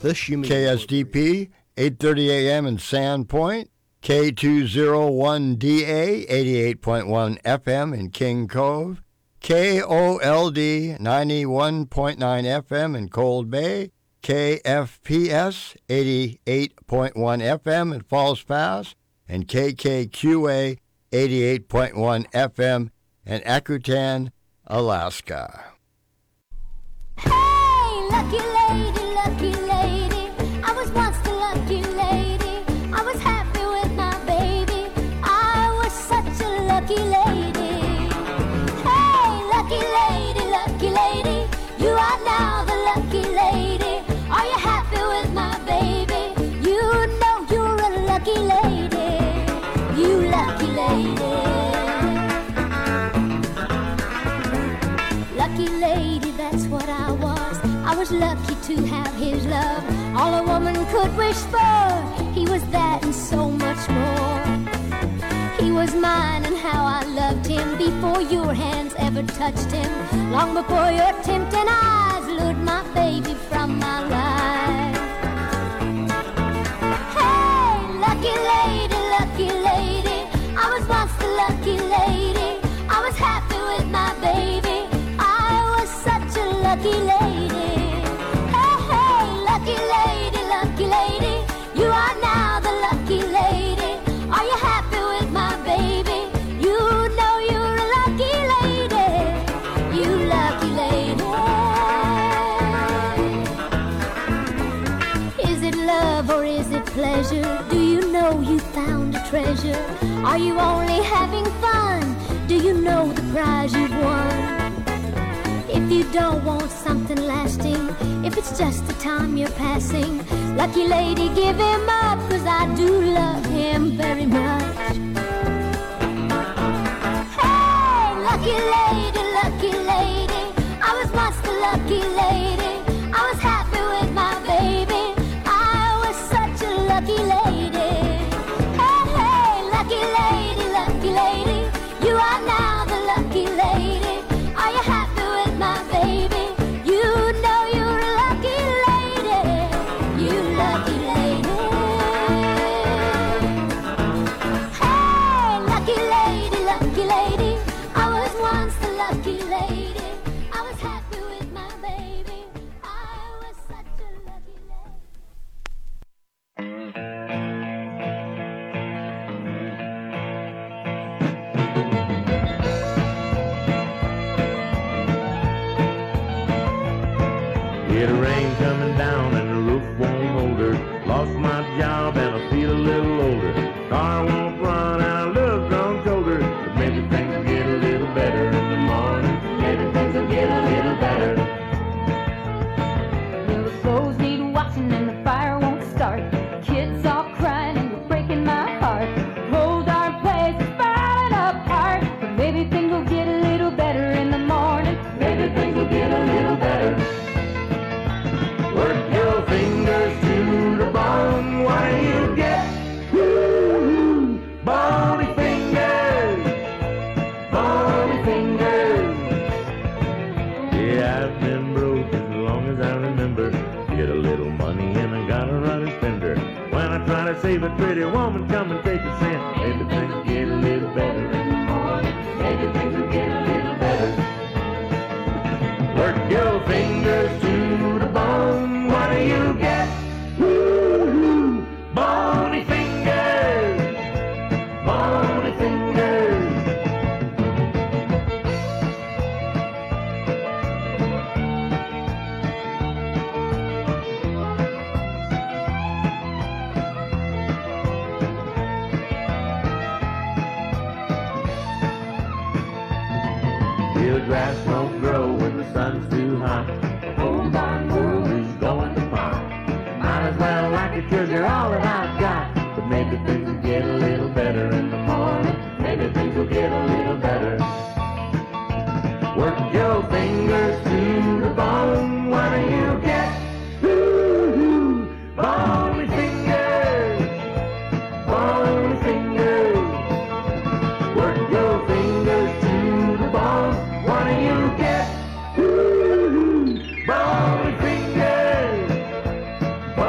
KSDP, 8:30 a.m. in Sandpoint, K201DA, 88.1 FM in King Cove, KOLD, 91.9 FM in Cold Bay, KFPS, 88.1 FM in Falls Pass, and KKQA, 88.1 FM in Akutan, Alaska. Hey, lucky lady, I was once the lucky lady. I was happy with my baby. I was such a lucky lady. Hey, lucky lady, you are now the lucky lady. Are you happy with my baby? You know you're a lucky lady. You lucky lady. Lucky lady, that's what I was. I was lucky to have his love. All a woman could wish for. He was that and so much more. He was mine and how I loved him before your hands ever touched him. Long before your tempting eyes lured my baby from my life. Hey, lucky lady, I was once the lucky lady. I was happy with my baby. I was such a lucky lady. Hey, hey, lucky lady, you are now the lucky lady. Are you happy with my baby? You know you're a lucky lady. You lucky lady. Is it love or is it pleasure? Do you know you found a treasure? Are you only having fun? Do you know the prize you've won? If you don't want something lasting, if it's just the time you're passing, lucky lady, give him up, 'cause I do love him very much. Hey, lucky lady, I was once the lucky lady. I was happy with my baby. I was such a lucky lady. Hey, hey, lucky lady, you are now the lucky lady. Are you happy with my baby? You know you're a lucky lady. You lucky lady. Hey, lucky lady, I was once the lucky lady. I was happy with my baby. I was such a lucky lady. Get a rain coming down and the roof won't hold her. Lost my job and I feel a little older. Car won't run and I look grown colder. But maybe things will get a little better in the morning. Maybe things will get a little better. Well, the clothes need washing and the fire won't start. Kids all crying and you're breaking my heart. Whole darn place is falling apart. But maybe things will get a little better in the morning. Maybe things will get a little better. Work your fingers to the bone. What do you get? Woo-hoo. Bony fingers. Bony fingers. Yeah, I've been broke as long as I remember. Get a little money and I gotta run and spend her. When I try to save a pretty woman, come and take a cent. Maybe things will get a little better in the morning. Maybe things will get a little better. Work your fingers to the bone. What do you get? Woo-hoo. Bony fingers. Bony fingers. The grass won't grow when the sun's too hot. The whole darn world is going to pot. Might as well like it 'cause you're all that I've got. But maybe things will get a little better in the morning. Maybe things will get a little better. Work your fingers to the bone. What do you get? Woo-hoo. Bony fingers. Bony fingers. Work your fingers to the bone. What do you get? Woo-hoo. Bony fingers.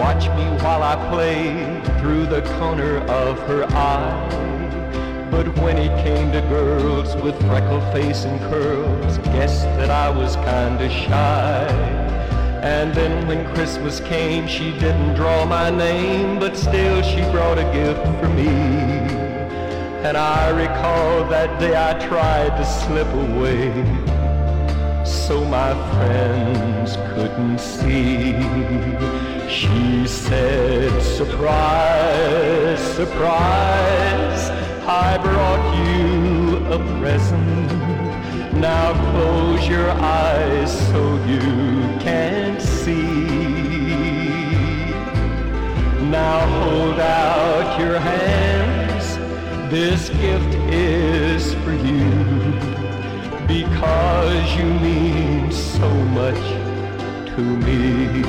watch me while I played through the corner of her eye. But when it came to girls with freckled face and curls, guessed that I was kinda shy. And then when Christmas came, she didn't draw my name, but still she brought a gift for me. And I recall that day I tried to slip away, so my friends couldn't see. She said, surprise, surprise, I brought you a present. Now close your eyes so you can see. Now hold out your hands, this gift is for you, because you mean so much to me.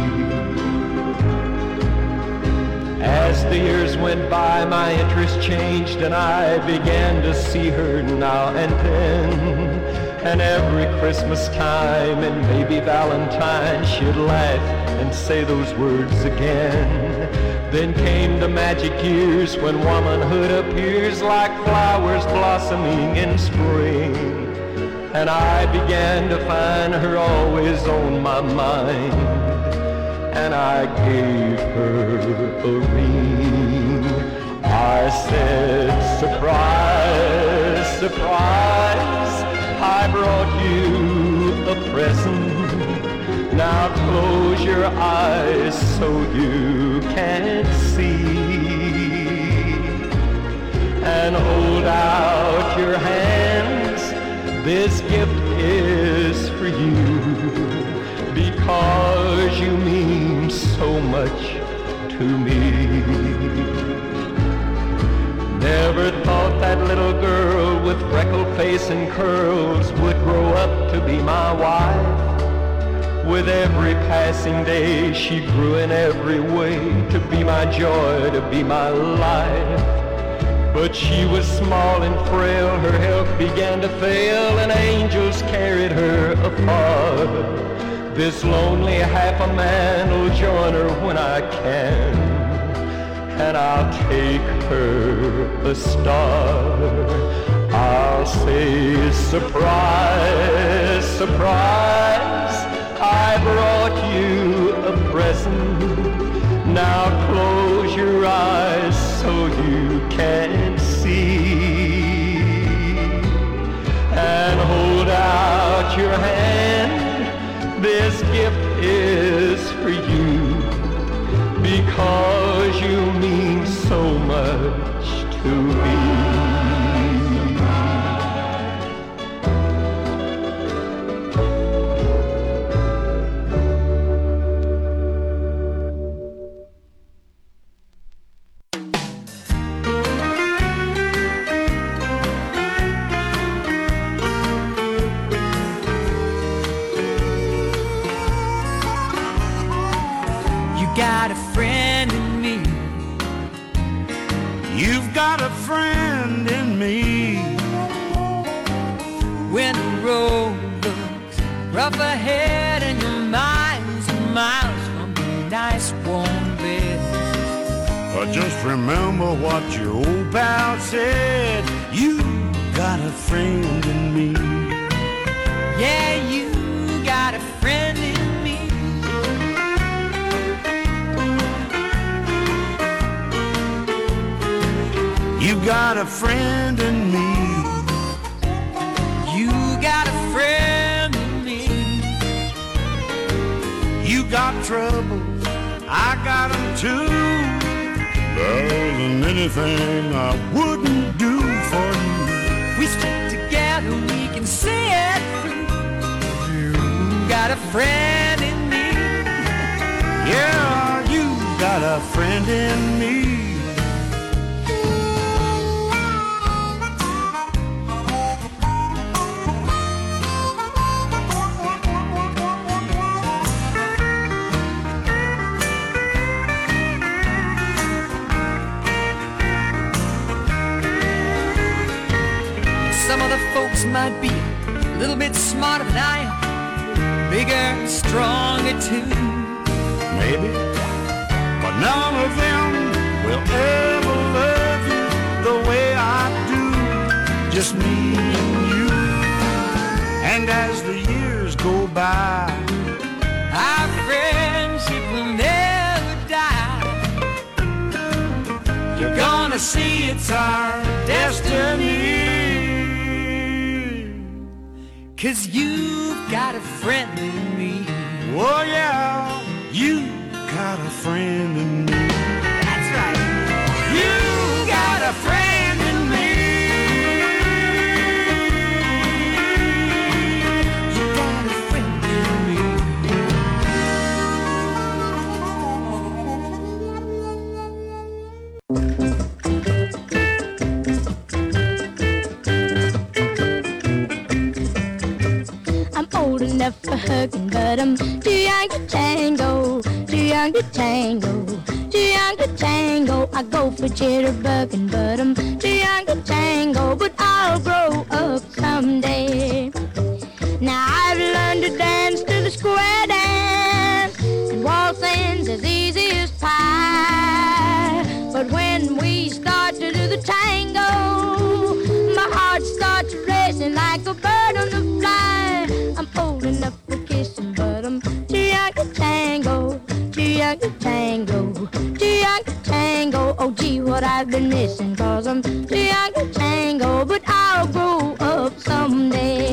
As the years went by, my interest changed, and I began to see her now and then. And every Christmas time and maybe Valentine, she'd laugh and say those words again. Then came the magic years when womanhood appears like flowers blossoming in spring. And I began to find her always on my mind, and I gave her a ring. I said, surprise, surprise, I brought you a present. Now close your eyes so you can see, and hold out your hands, this gift is for you, because you mean so much to me. Never thought that little girl with freckled face and curls would grow up to be my wife. With every passing day she grew in every way to be my joy, to be my life. But she was small and frail, her health began to fail, and angels carried her afar. This lonely half a man will join her when I can, and I'll take her a star. I'll say, surprise, surprise, I brought you a present. Now close your eyes so you can see, and hold out your hand, this gift is for you, because you mean so much to me. Got a friend in me. You've got a friend in me. When the road looks rough ahead and you're miles and miles from a nice warm bed, But just remember what your old pal said. You got a friend in me. yeah, you got a friend in me. You got a friend in me. You got a friend in me. You got troubles, I got them too. There isn't anything I wouldn't do for you. We stick together, we can see it through. You got a friend in me. Yeah, you got a friend in me. Some other folks might be a little bit smarter than I am, bigger and stronger too. Maybe, but of them will ever love you the way I do. Just me and you. And as the years go by, our friendship will never die. you're gonna see it's our destiny. 'Cause you've got a friend in me. Oh yeah, you got a friend in me. That's right. You got a friend in me. You got a friend in me. I'm old enough for hugging, but I'm too young to tango, too young to tango, too young to tango. I go for jitterbugging, but I'm too young to tango, but I'll grow up someday. Now I've learned to dance to the square dance, and waltzing's as easy as pie. But when we start to do the tango, my heart starts racing like a bird on the fly. I'm old enough for kissing, but I'm too young to tango, too young to tango, too young to tango. Oh gee, what I've been missing, 'cause I'm too young to tango, but I'll grow up someday.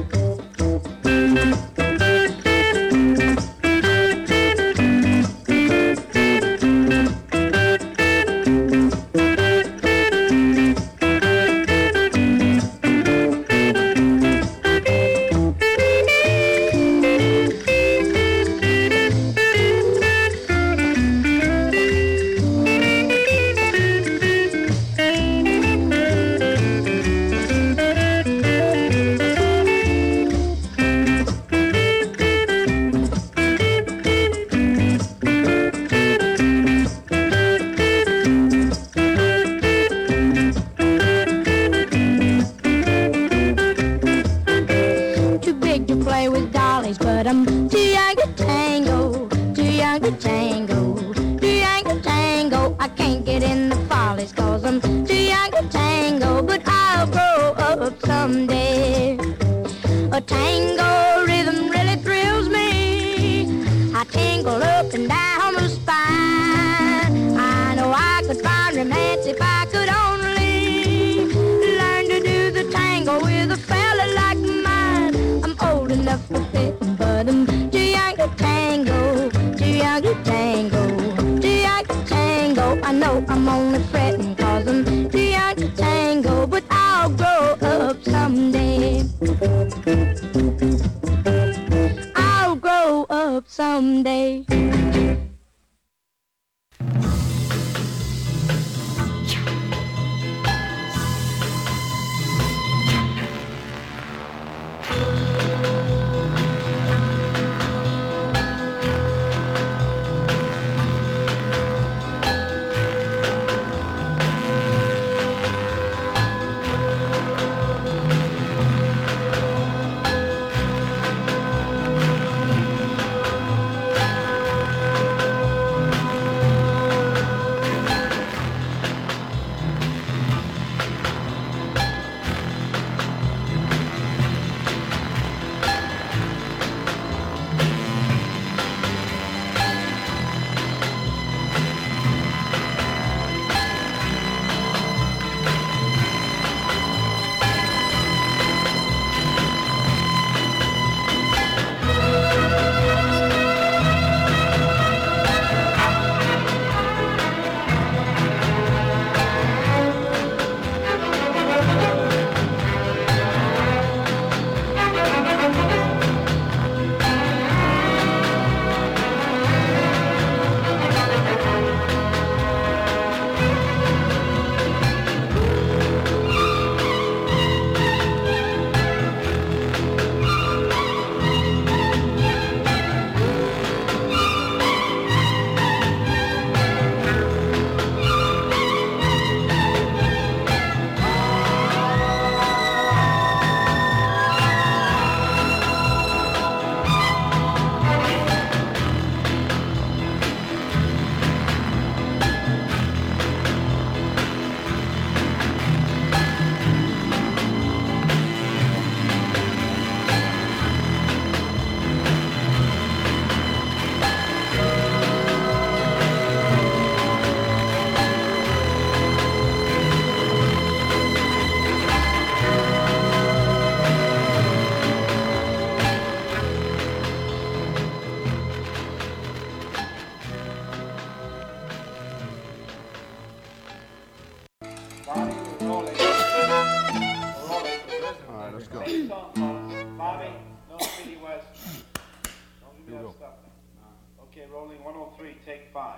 But I'm too young to tango, too young to tango, too young to tango. I can't get in the follies 'cause I'm too young to tango, but I'll grow up someday. A tango rhythm really thrills me. I tingle up and down the spine. I know I could find romance if I could only learn to do the tango with a fella like mine. I'm old enough for fitting, but I'm too young to tango, too young to tango, too young to tango. I know I'm only fretting 'cause I'm too young to tango, but I'll grow up someday. I'll grow up someday. 3, take 5.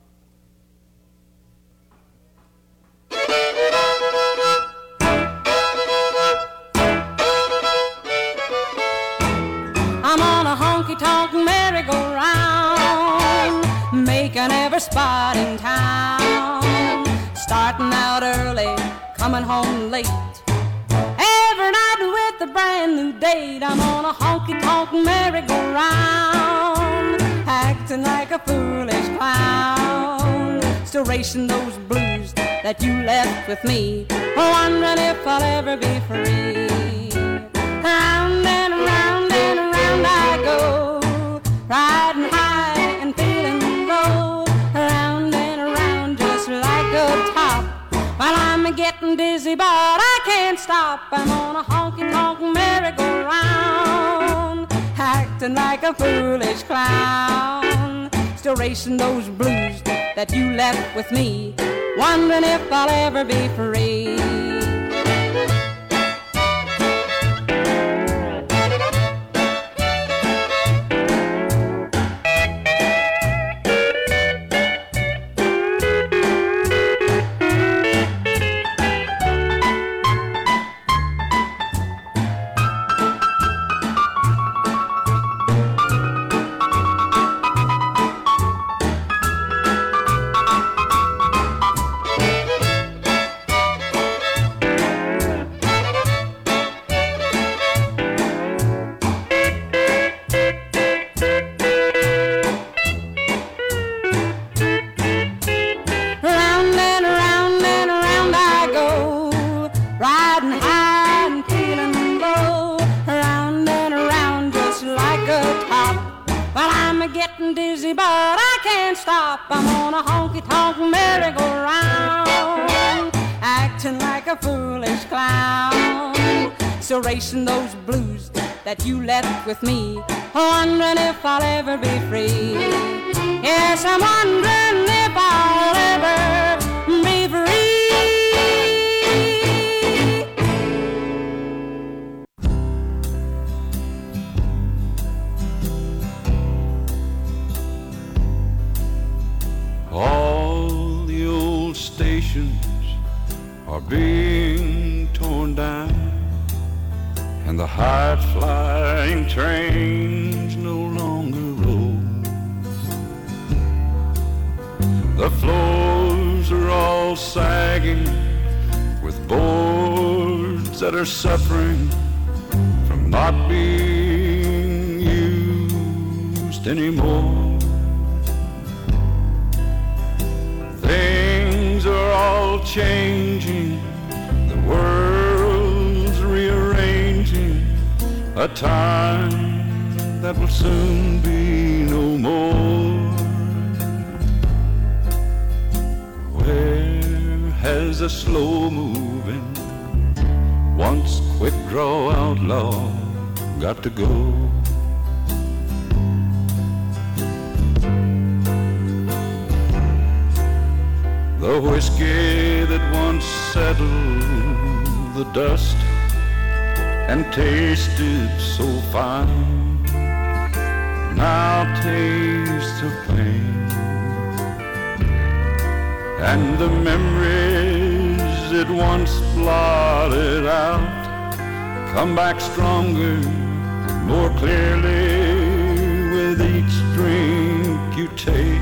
I'm on a honky-tonk merry-go-round, making every spot in town. Starting out early, coming home late. Every night with a brand new date. I'm on a honky-tonk merry-go-round, acting like a foolish clown. Still racing those blues that you left with me, wondering if I'll ever be free. Round and around I go, riding high and feeling low. Around and around just like a top, while I'm getting dizzy but I can't stop. I'm on a honky-tonk merry-go-round, acting like a foolish clown. Still racing those blues that you left with me, wondering if I'll ever be free. I'm on a honky-tonk merry-go-round, acting like a foolish clown. Still racing those blues that you left with me, wondering if I'll ever be free. Yes, I'm wondering if I'll ever be free. All the old stations are being torn down, and the high-flying trains no longer roll. The floors are all sagging with boards that are suffering from not being used anymore. Things are all changing, the world's rearranging, a time that will soon be no more. Where has the slow-moving, once quick-draw outlaw got to go? The whiskey that once settled the dust and tasted so fine now tastes of pain, and the memories it once blotted out come back stronger, more clearly with each drink you take.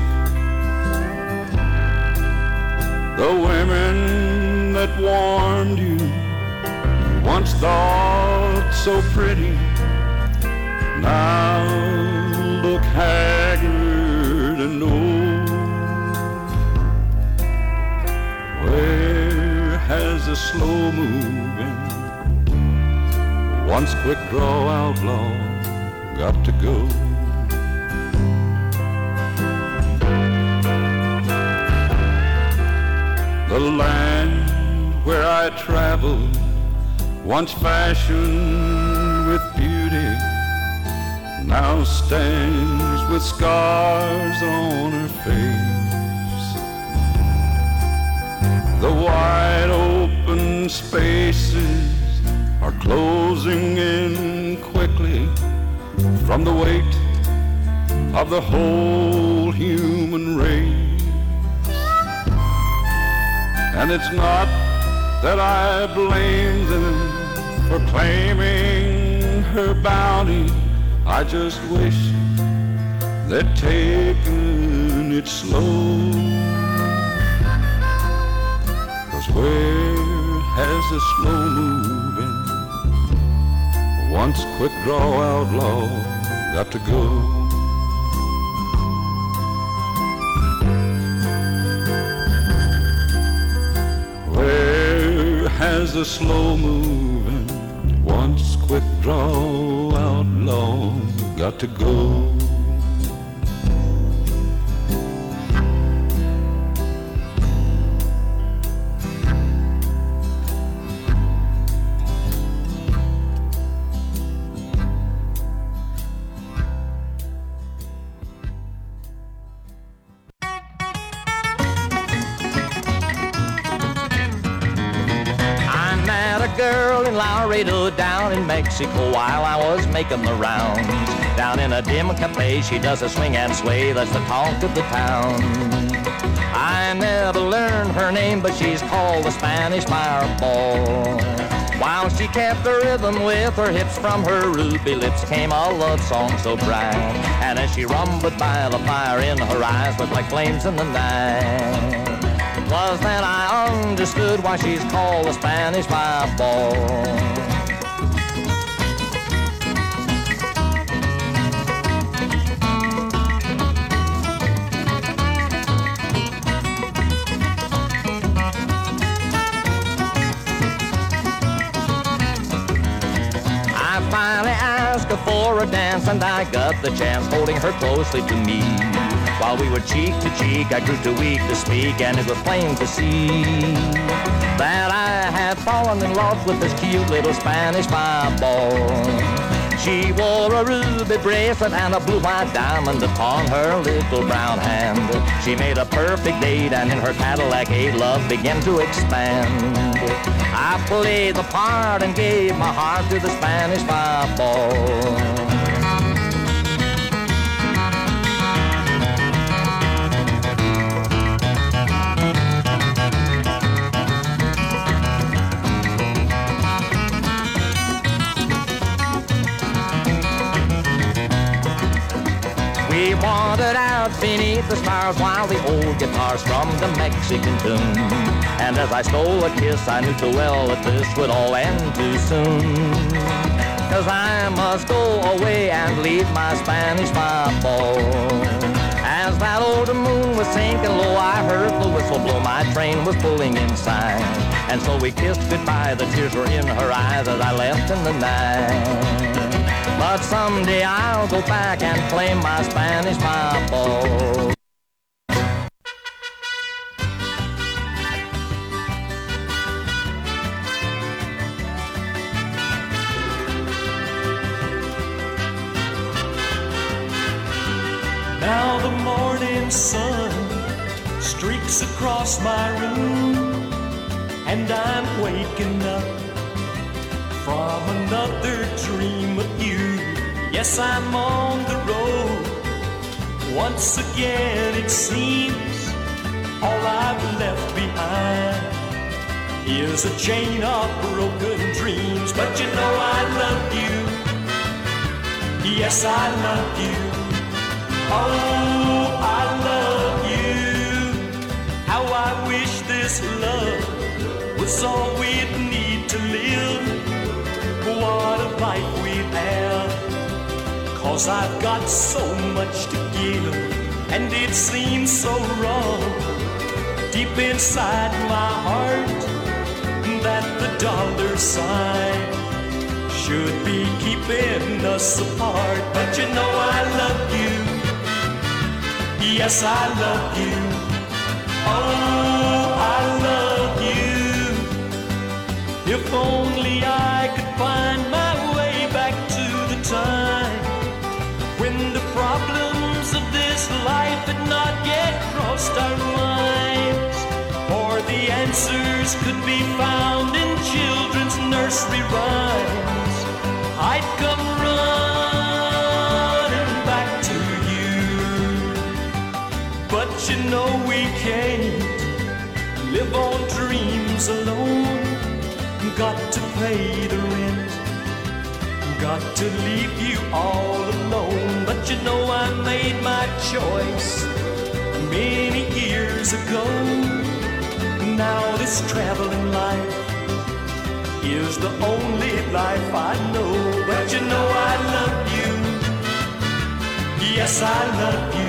The women that warmed you, once thought so pretty, now look haggard and old. Where has the slow-moving, once quick-draw outlaw got to go? The land where I traveled, once fashioned with beauty, now stands with scars on her face. The wide open spaces are closing in quickly from the weight of the whole human race. And it's not that I blame them for claiming her bounty. I just wish they'd taken it slow. 'Cause where has the slow moving, once quick draw outlaw got to go? Where has the slow moving, once quick draw outlaw got to go? Girl in Laredo down in Mexico while I was making the rounds. Down in a dim cafe she does a swing and sway, that's the talk of the town. I never learned her name, but she's called the Spanish Fireball. While she kept the rhythm with her hips, from her ruby lips came a love song so bright. And as she rumbled by, the fire in her eyes looked like flames in the night. Was then I understood why she's called the Spanish Fireball. I finally asked her for a dance, and I got the chance, holding her closely to me. While we were cheek to cheek, I grew too weak to speak, and it was plain to see that I had fallen in love with this cute little Spanish Fireball. She wore a ruby bracelet and a blue-white diamond upon her little brown hand. She made a perfect date, and in her Cadillac 8, love began to expand. I played the part and gave my heart to the Spanish Fireball. We wandered out beneath the stars while the old guitar strummed a Mexican tune. And as I stole a kiss, I knew too well that this would all end too soon. 'Cause I must go away and leave my Spanish Fireball. As that old moon was sinking low, I heard the whistle blow, my train was pulling inside. And so we kissed goodbye, the tears were in her eyes as I left in the night. But someday I'll go back and claim my Spanish Fireball. Now the morning sun streaks across my room, and I'm waking up from another dream of you. Yes, I'm on the road. Once again it seems all I've left behind is a chain of broken dreams. But you know I love you. Yes, I love you. Oh, I love you. How I wish this love was all we'd need to live. What a life we'd have. 'Cause I've got so much to give, and it seems so wrong deep inside my heart that the dollar sign should be keeping us apart. But you know I love you. Yes, I love you. Oh, I love you. If only I could find my way back to the time when the problems of this life had not yet crossed our minds, or the answers could be found in children's nursery rhymes. I'd come running back to you. got to pay the rent, got to leave you all alone. But you know I made my choice many years ago. Now this traveling life is the only life I know. But you know I love you, yes I love you.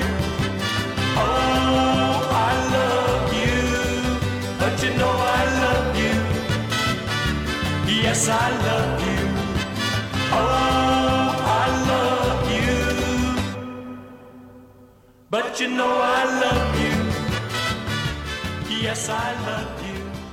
Oh, I love you, but you know I love you, yes I love you. Oh, I love you, but you know I love you, yes I love you.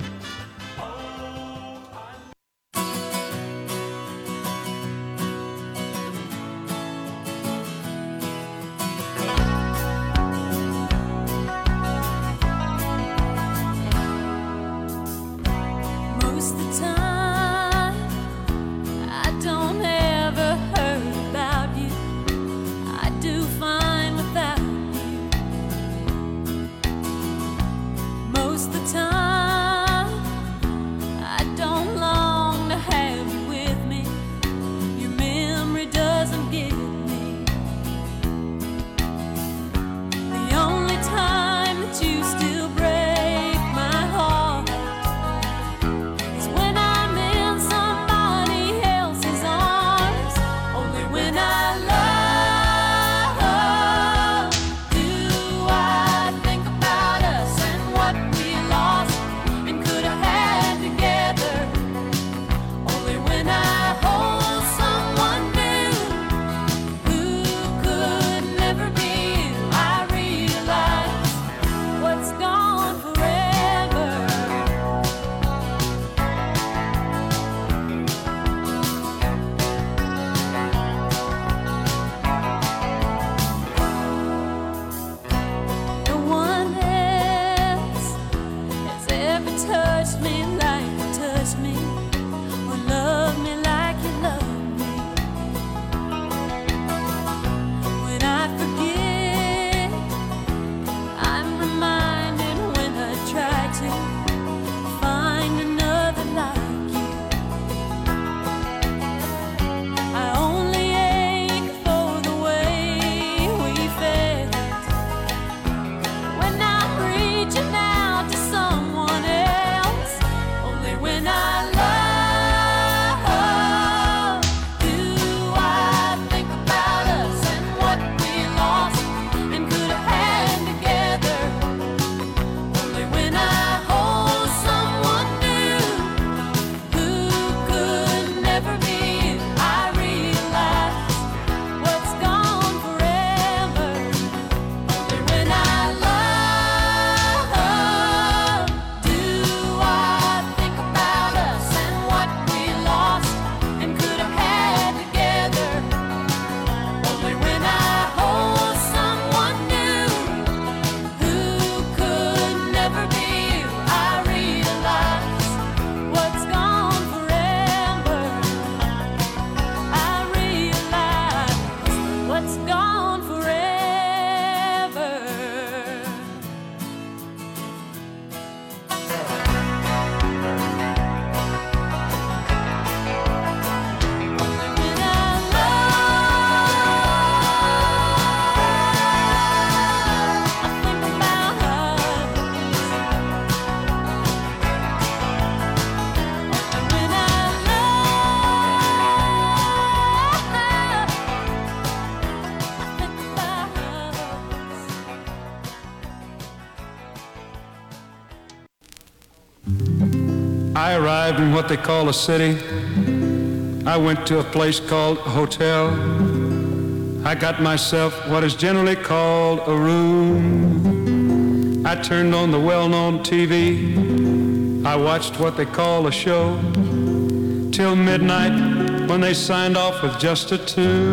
I arrived in what they call a city. I went to a place called a hotel. I got myself what is generally called a room. I turned on the well-known TV. I watched what they call a show till midnight when they signed off with just a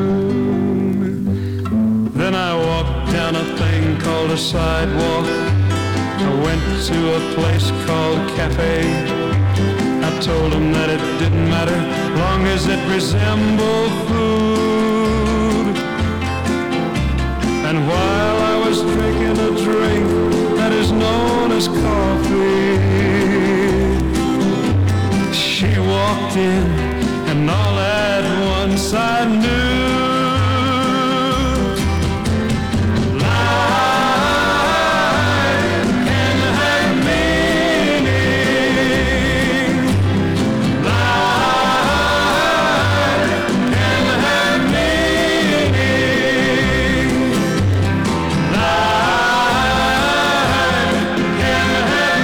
tune. Then I walked down a thing called a sidewalk. I went to a place called a cafe. I told them that it didn't matter long as it resembled food. And while I was drinking a drink that is known as coffee, she chin, and all at once I knew life can have meaning. Life can have meaning. Life can have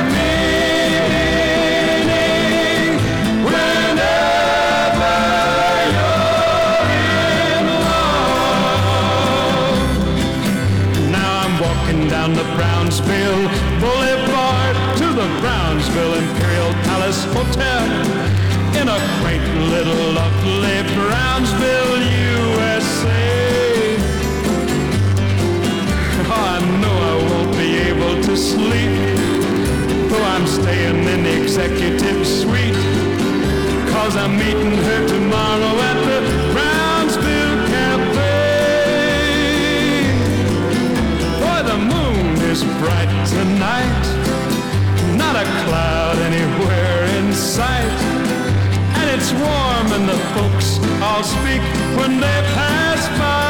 meaning whenever you're in love. Now I'm walking down the Brownsville Boulevard to the Brownsville Imperial Palace Hotel in a quaint little lovely Brownsville, USA. Oh, I know I won't be able to sleep, though I'm staying in the executive suite, 'cause I'm meeting her tomorrow at the Brownsville Cafe. Boy, the moon is bright tonight, not a cloud anywhere in sight, and it's warm and the folks all speak when they pass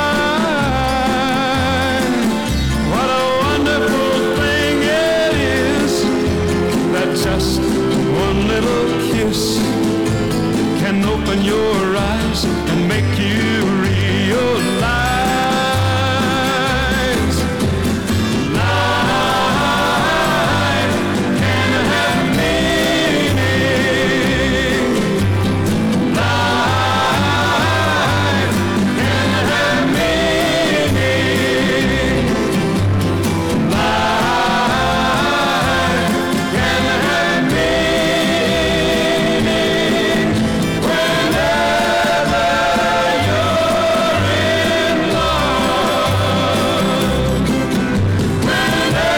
by. What a wonderful thing it is that just one little kiss can open your eyes and make you realize life can have meaning. Life can have meaning. Life can have meaning whenever you're in love. Whenever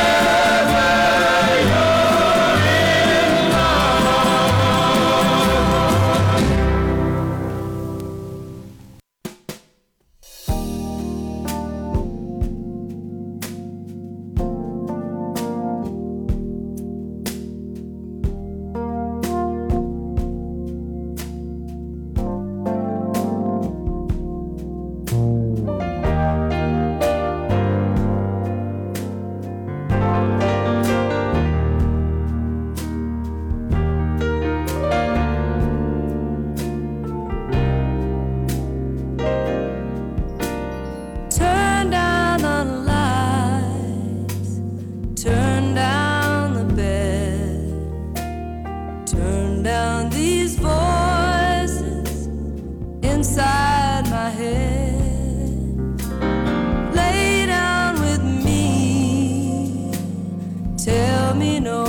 turn down the lights, turn down the bed, turn down these voices inside my head. Lay down with me, tell me no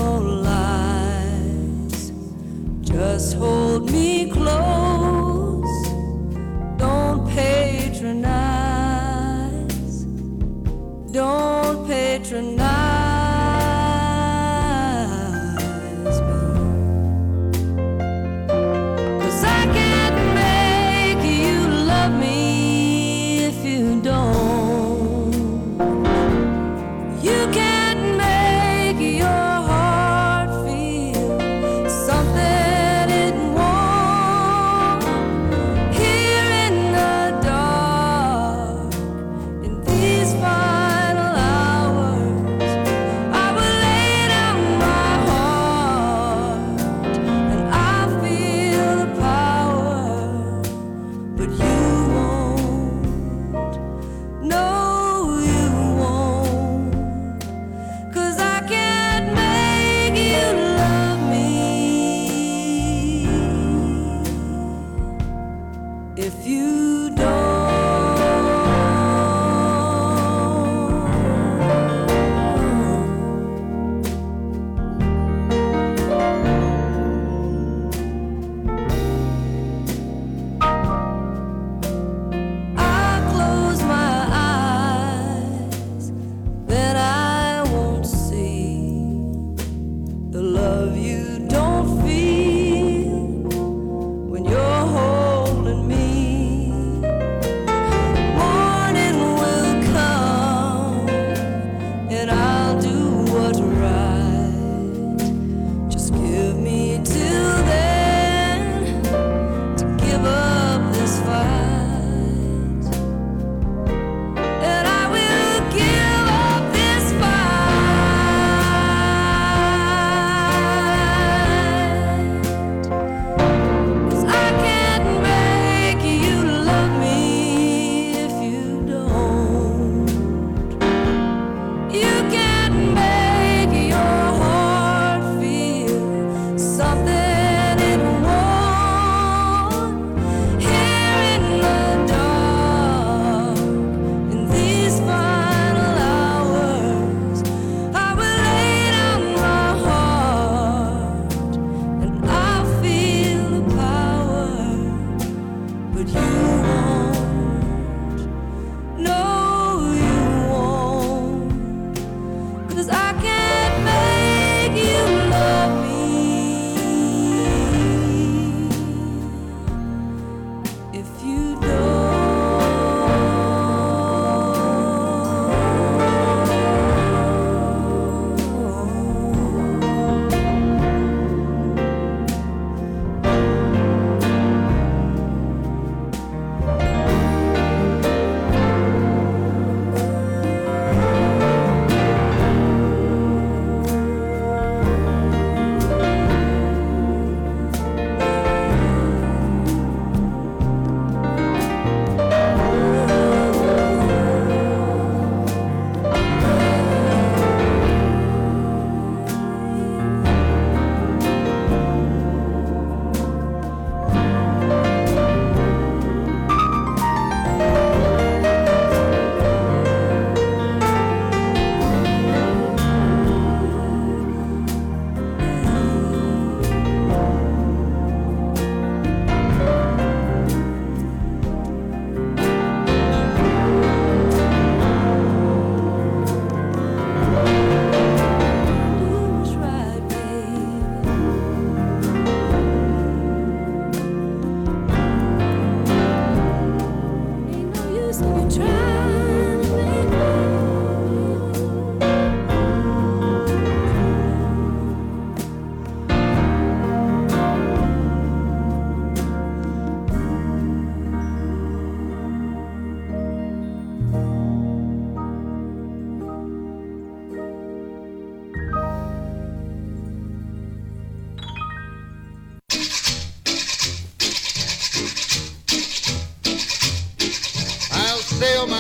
lies, just hold me close, don't patronize, don't patronize me. 'Cause I can't make you love me if you don't. You can't make your heart feel something it won't. Here in the dark, in these final hours, I will lay down my heart and I feel the power, but you won't. No, you won't. 'Cause I can't make you love me if you don't. I close my eyes, then I won't see the love you don't feel when you're holding me. Morning will come and I'll do what's right. Just give me till then,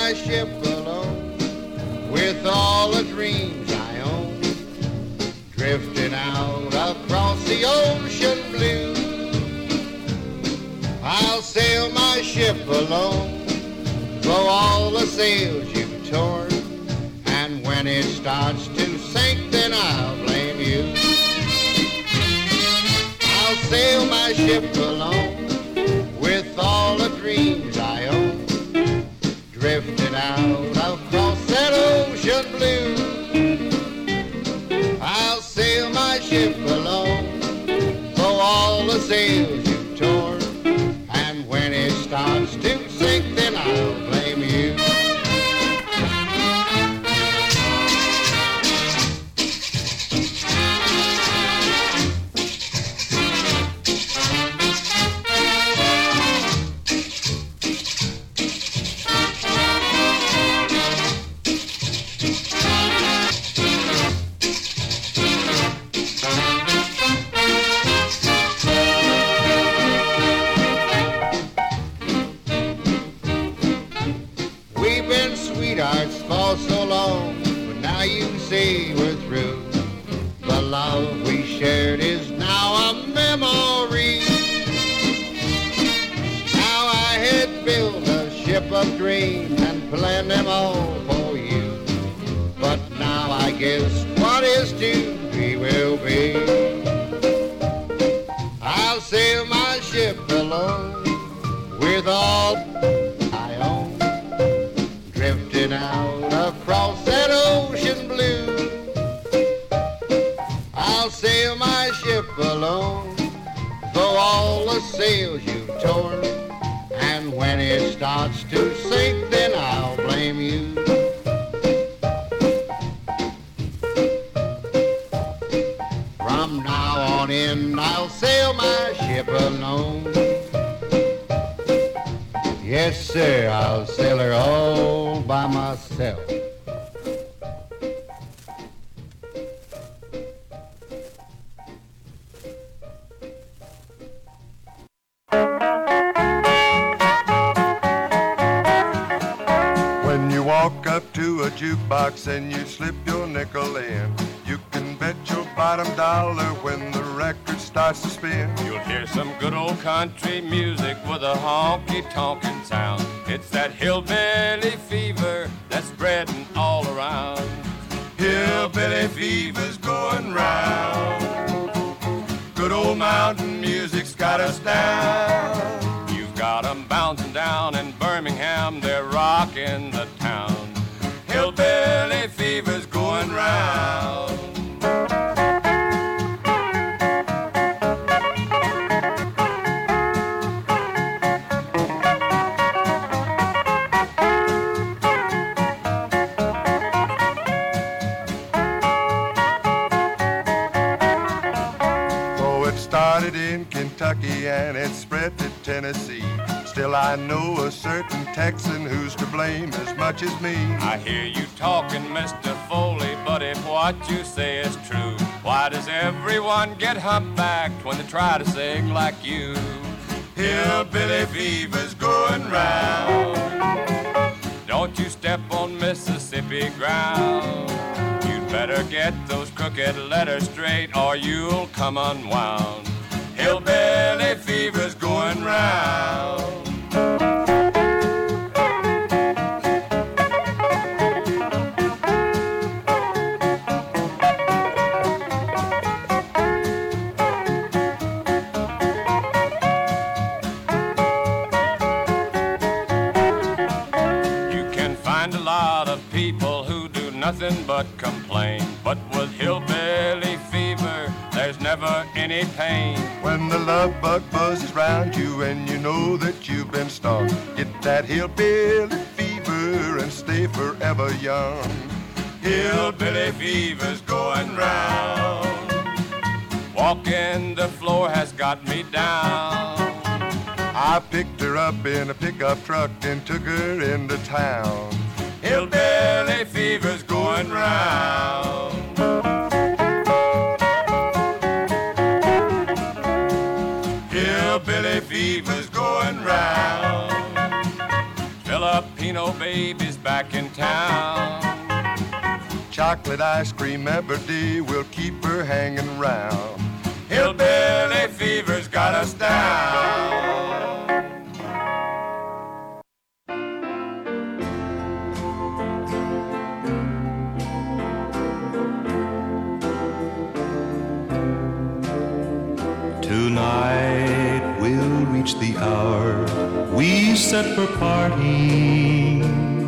my ship alone with all the dreams I own, drifting out across the ocean blue. I'll sail my ship alone, though all the sails you've torn, and when it starts to sink, then I'll blame you. I'll sail my ship alone with all the dreams I own, drifting out across that ocean blue. I'll sail my ship alone, though all the sails you've torn, and when it starts to sink, then I'll blame you. For so long, but now you say we're through. The love we shared is now a memory. Now I had built a ship of dreams and planned them all for you, but now I guess what is to be will be. I'll sail my ship alone with all I own, drifting out across that ocean blue. I'll sail my ship alone, though all the sails you've torn, and when it starts to sink, then I'll blame you. From now on in, I'll sail my ship alone. Yes, sir, I'll sail her all by myself. When you walk up to a jukebox and you slip your nickel in, you can bet your bottom dollar when the record starts to spin. You'll hear some good old country music with a honky-tonkin' sound. It's that hillbilly fever that's spreading all around. Hillbilly fever's going round. Good old mountain music's got us down. You've got 'em bouncing down in Birmingham, they're rocking the town. Hillbilly fever's going round. Started in Kentucky and it spread to Tennessee. Still I know a certain Texan who's to blame as much as me. I hear you talking, Mr. Foley, but if what you say is true, why does everyone get humpbacked when they try to sing like you? Hillbilly fever's going round. Don't you step on Mississippi ground. You'd better get those crooked letters straight or you'll come unwound. Hillbilly fever's going round. Nothing but complain, but with hillbilly fever, there's never any pain. When the love bug buzzes round you and you know that you've been stung, get that hillbilly fever and stay forever young. Hillbilly fever's going round. Walking the floor has got me down. I picked her up in a pickup truck and took her into town. Hillbilly fever's going round. Hillbilly fever's going round. Philip Filipino baby's back in town. Chocolate ice cream every day will keep her hanging round. Hillbilly fever's got us down. Tonight we'll reach the hour we set for parting.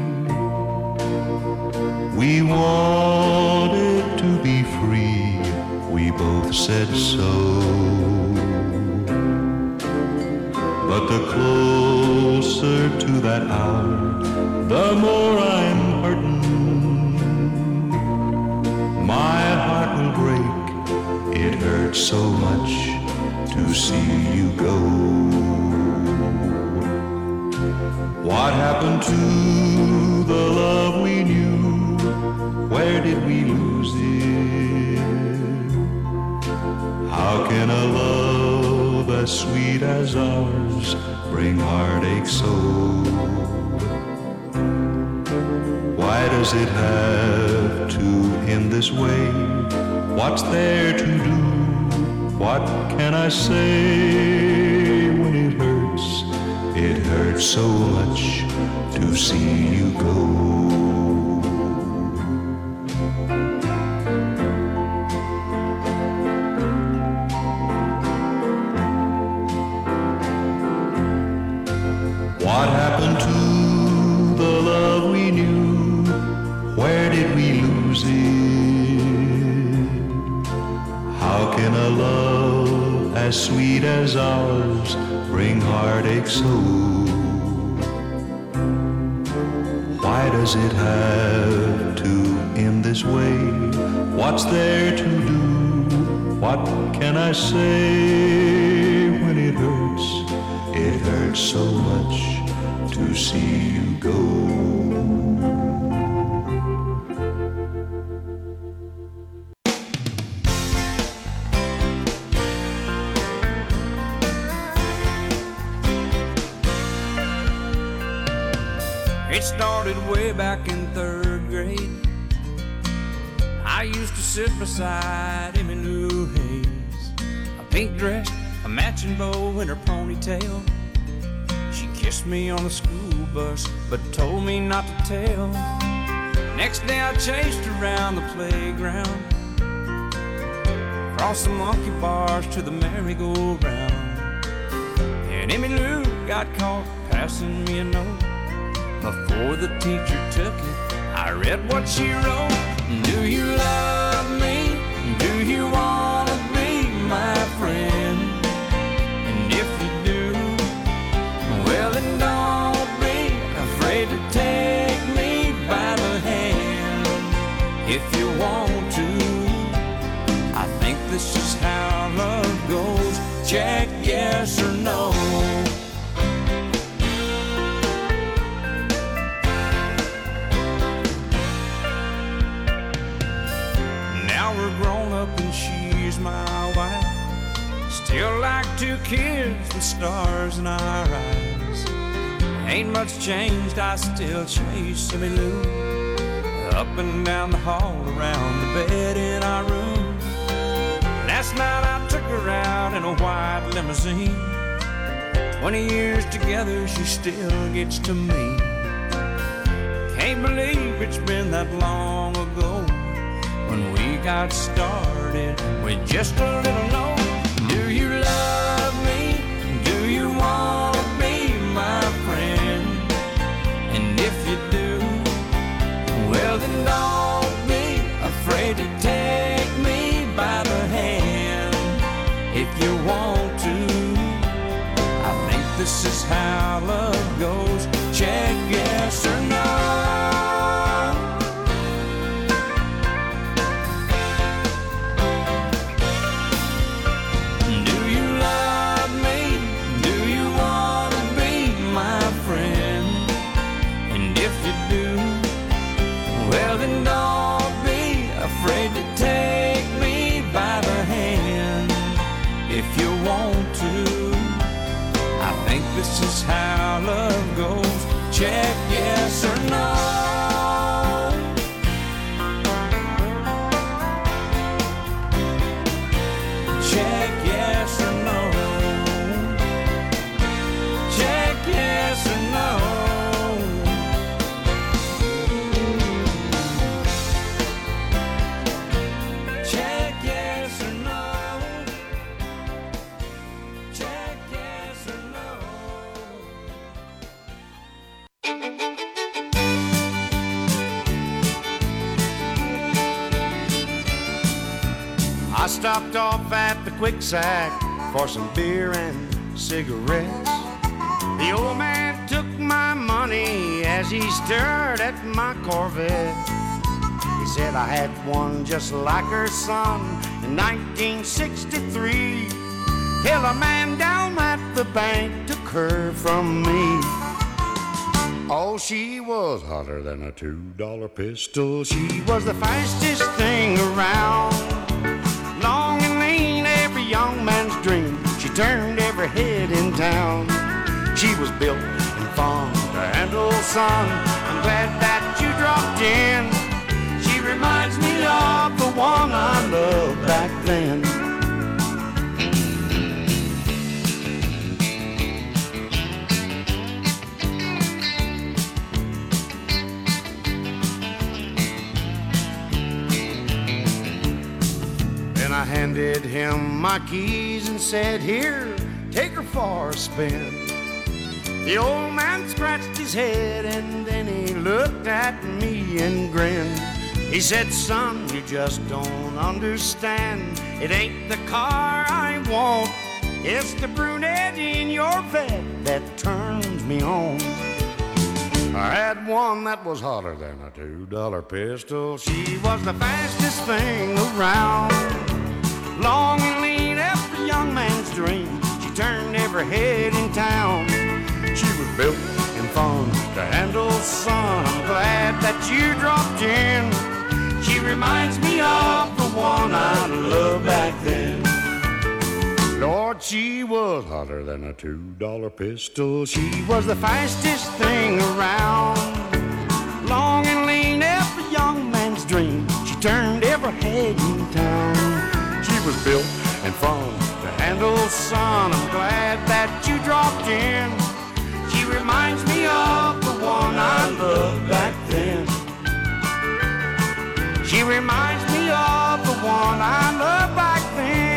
We wanted to be free, we both said so. But the closer to that hour, the more I'm hurting. My heart will break, it hurts so much to see you go. What happened to the love we knew? Where did we lose it? How can a love as sweet as ours bring heartache so? Why does it have to end this way? What's there to do? What can I say when it hurts? It hurts so much to see you go. What happened to the love we knew? Where did we lose it? How can a love as sweet as ours bring heartache so? Why does it have to end this way? What's there to do? What can I say when it hurts? It hurts so much to see you go. It started way back in 3rd grade. I used to sit beside Emmy Lou Hayes, a pink dress, a matching bow in her ponytail. She kissed me on the school bus, but told me not to tell. Next day I chased around the playground, across the monkey bars to the merry-go-round. And Emmy Lou got caught passing me a note. Before the teacher took it, I read what she wrote. Do you love me? Do you want to be my friend? And if you do, well then don't be afraid to take me by the hand. If you want to, I think this is how love goes. Check yes or no. We're grown up and she's my wife. Still like two kids with stars in our eyes. Ain't much changed, I still chase Emmy Lou up and down the hall, around the bed in our room. Last night I took her out in a white limousine. 20 years together, she still gets to me. Can't believe it's been that long ago when we got started with just a little note. Do you love me? Do you want to be my friend? And if you do, well then don't be afraid to take me by the hand. If you want to, I think this is how love goes. Check yes or no. Well then don't be afraid to take me by the hand. If you want to, I think this is how love goes. Check yes or no. Check yes or no. Check yes or no. Check yes or no. Check yes or no. I stopped off at the Quick Sack for some beer and cigarettes. The old man took my money as he stared at my Corvette. He said I had one just like her son in 1963. Till a man down at the bank took her from me. Oh, she was hotter than a $2 pistol. She was the fastest thing around. Long and lean, every young man's dream. She turned every head in town. She was built and fun to handle, son. I'm glad that you dropped in. She reminds me of the one I loved back then. I handed him my keys and said, here, take her for a spin. The old man scratched his head and then he looked at me and grinned. He said, son, you just don't understand. It ain't the car I want. It's the brunette in your bed that turns me on. I had one that was hotter than a $2 pistol. She was the fastest thing around. Long and lean, every young man's dream. She turned every head in town. She was built and fun to handle, son. I'm glad that you dropped in. She reminds me of the one I loved back then. Lord, she was hotter than a $2 pistol. She was the fastest thing around. Long and lean, every young man's dream. She turned every head in town. She was built and fun to handle, son. I'm glad that you dropped in. She reminds me of the one I loved back then. She reminds me of the one I loved back then.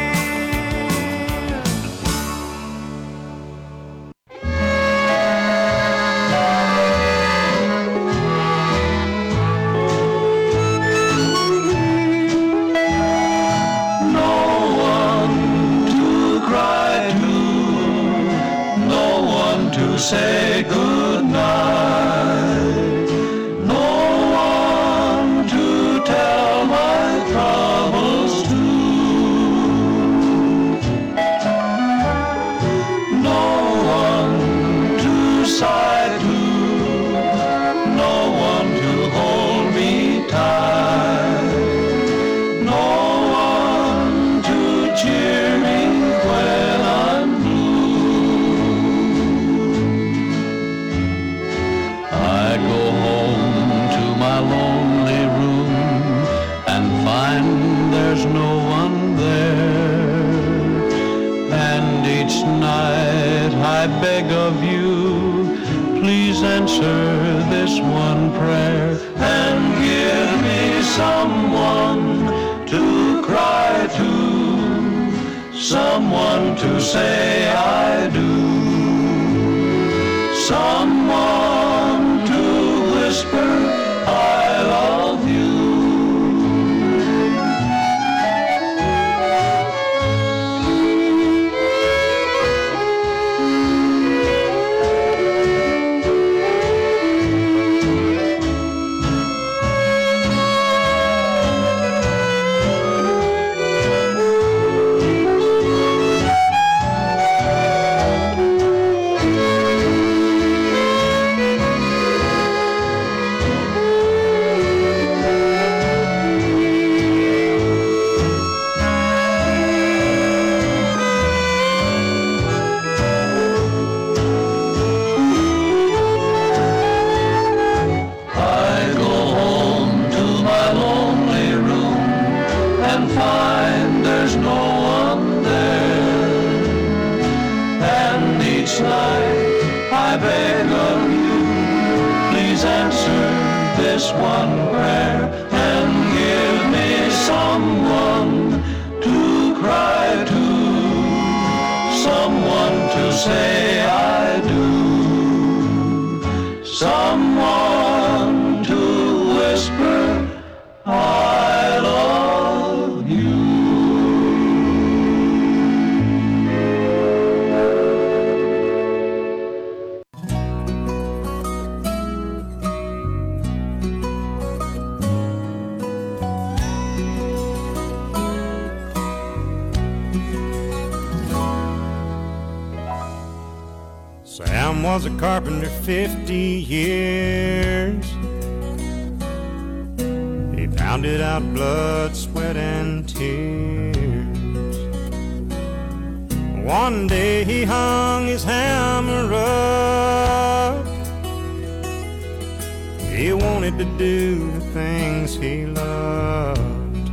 Say goodnight. No one to tell my troubles to. No one to sigh to. No one to hold me tight. No one to cheer me when I'm there's no one there, and each night I beg of you, please answer this one prayer and give me someone to cry to, someone to say I do, someone to whisper I love you. each night. I beg of you, please answer this one prayer and give me someone to cry to, someone to say I do, someone to whisper I love you. Sam was a carpenter 50 years. He pounded out blood, sweat, and tears. One day he hung his hammer up. He wanted to do the things he loved.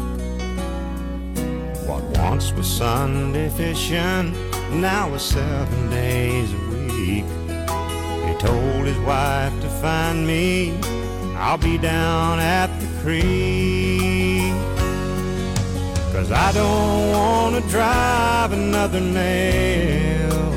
What once was Sunday fishing now was 7 days a week. He told his wife to find me, I'll be down at the creek. 'Cause I don't want to drive another nail.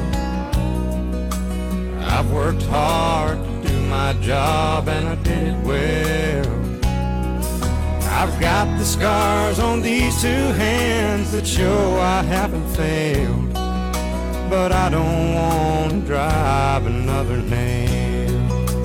I've worked hard to do my job and I did it well. I've got the scars on these two hands that show I haven't failed. But I don't want to drive another nail.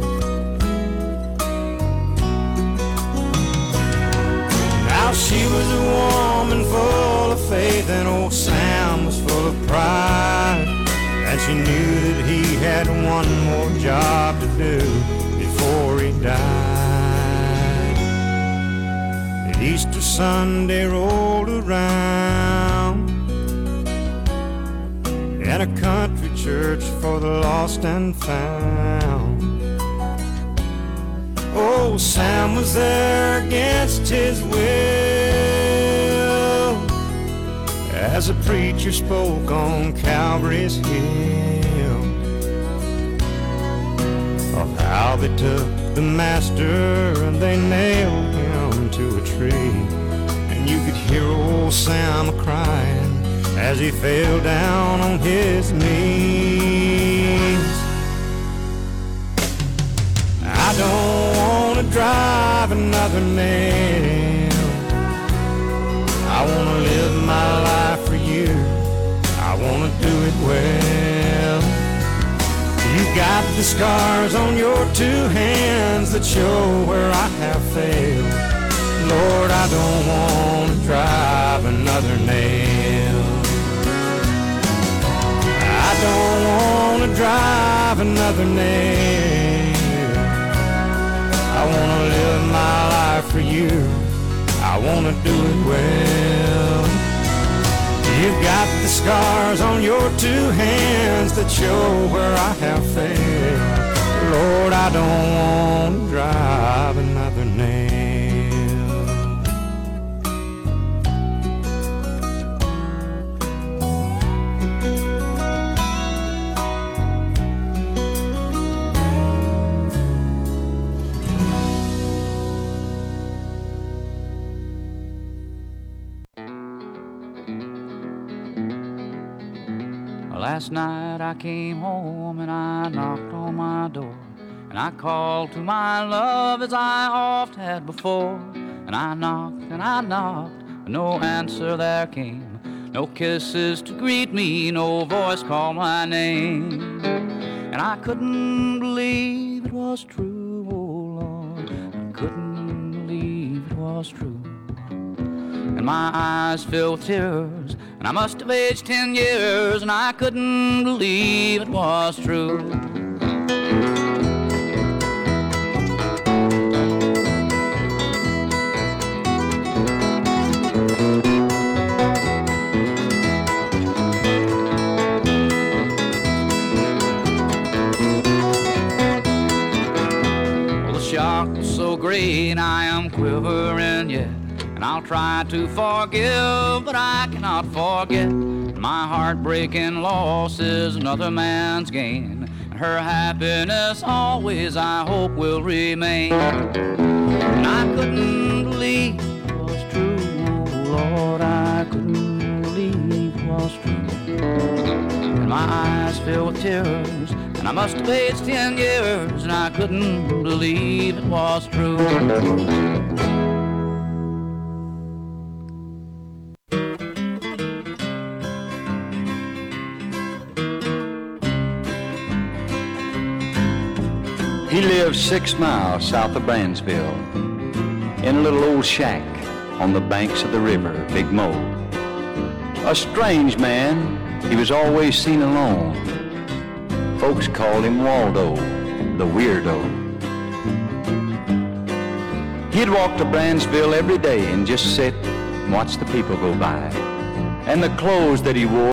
Now she was a woman full of faith and old Sam was full of pride. And she knew that he had one more job to do before he died. And Easter Sunday rolled around, and a country church for the lost and found. Oh, Sam was there against his will as a preacher spoke on Calvary's hill of how they took the master and they nailed him to a tree. And you could hear old Sam crying as he fell down on his knees. I don't want to drive another nail. I want to live my life for you. I want to do it well. You got the scars on your two hands that show where I have failed. Lord, I don't want to drive another nail. I don't want to drive another nail. I want to live my life for you. I want to do it well. You've got the scars on your two hands that show where I have failed. Lord, I don't want to drive another nail. Last night I came home and I knocked on my door, and I called to my love as I oft had before. And I knocked, but no answer there came. No kisses to greet me, no voice call my name. And I couldn't believe it was true, oh Lord, I couldn't believe it was true. And my eyes filled with tears, and I must have aged 10 years, and I couldn't believe it was true. Well, the shock was so great, I am quivering yet. and I'll try to forgive, but I cannot forget. My heartbreaking loss is another man's gain, and her happiness always I hope will remain. And I couldn't believe it was true, Lord, I couldn't believe it was true. And my eyes filled with tears, and I must have aged 10 years, and I couldn't believe it was true. He lived 6 miles south of Brandsville, in a little old shack on the banks of the river, Big Mo. A strange man, he was always seen alone. Folks called him Waldo, the weirdo. He'd walk to Brandsville every day and just sit and watch the people go by. And the clothes that he wore